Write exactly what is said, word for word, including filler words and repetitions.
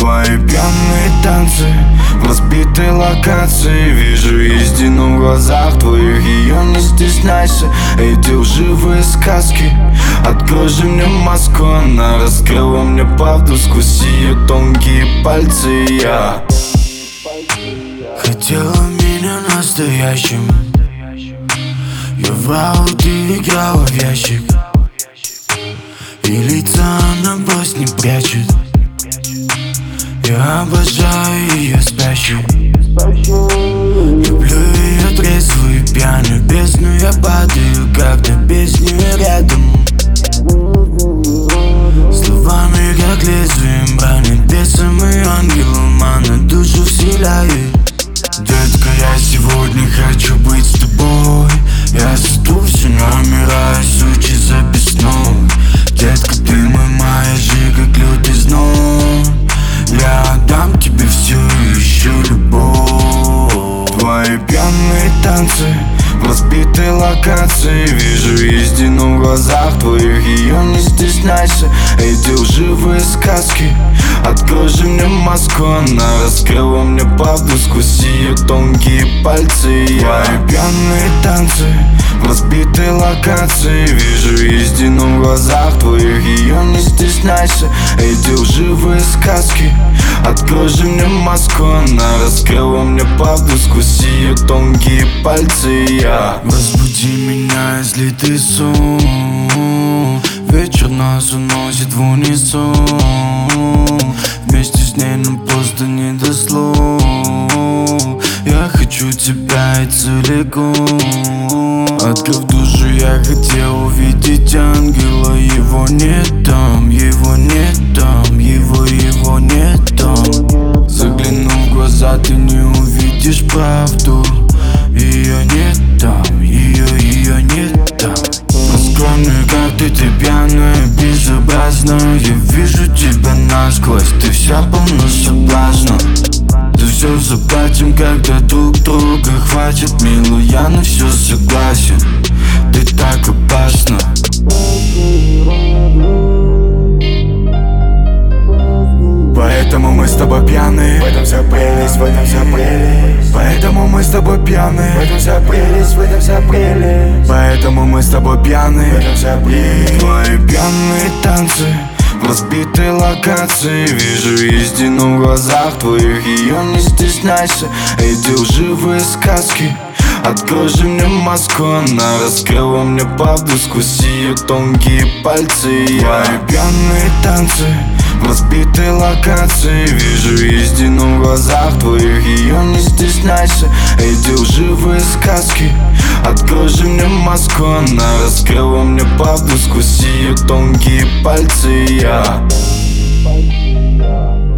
Твои пьяные танцы в разбитой локации. Вижу истину в глазах твоих, ее не стесняйся. Эти лживые сказки, открой же мне маску. Она раскрыла мне правду сквозь ее тонкие пальцы. Я хотела меня настоящим, я врал, ты играла в ящик, и лица она пусть не прячет. Я обожаю ее спящей, люблю ее трезвую и пьяную. Бездну я падаю, когда без нее рядом. Словами как лезвием ранит бесом и ангелом, она душу вселяет. Детка, я сегодня хочу быть с тобой. Я сиду всю, не умираю, сучий записной. Детка, ты мой маячок, как лютый зной. Я отдам тебе все и еще любовь. Твои пьяные танцы в разбитой локации. Вижу истину в глазах твоих, ее не стесняйся. Эти лживые сказки, открой же мне маску. Она раскрыла мне правду сквозь ее тонкие пальцы. Твои пьяные танцы в разбитой локации. Вижу истину в глазах твоих, ее не стесняйся. Эти лживые сказки, открой же мне маску. Она раскрыла мне правду сквозь ее тонкие пальцы. Я разбуди меня, если ты сон. Вечер нас уносит в унисон. Вместе с ней нам просто не до слов. Я хочу тебя и целиком. Открыв душу, я хотел увидеть ангела. Его нет там, его нет там, его, его нет там. Заглянув в глаза, ты не увидишь правду. Ее нет там, ее, ее нет там. Скромный, как ты, ты пьяная, безобразная. Я вижу тебя насквозь, ты вся полна соблазна. За все заплатим, когда друг друга хватит. Милая, я на все согласен, ты так опасна. Поэтому мы с тобой пьяны, в этом вся прелесть, в этом вся прелесть. Поэтому мы с тобой пьяны, в этом вся прелесть, в этом вся прелесть. Поэтому мы с тобой пьяны, в этом вся прелесть. Твои пьяные танцы в разбитой локации. Вижу истину в глазах твоих, ее не стесняйся. Эти лживые сказки, открой же мне маску. Она раскрыла мне правду сквозь ее тонкие пальцы. Твои пьяные танцы в разбитой локации. Вижу истину в глазах твоих, ее не стесняйся. Эти лживые сказки, открой же мне маску. Она раскрыла мне правду сквозь ее тонкие пальцы. Я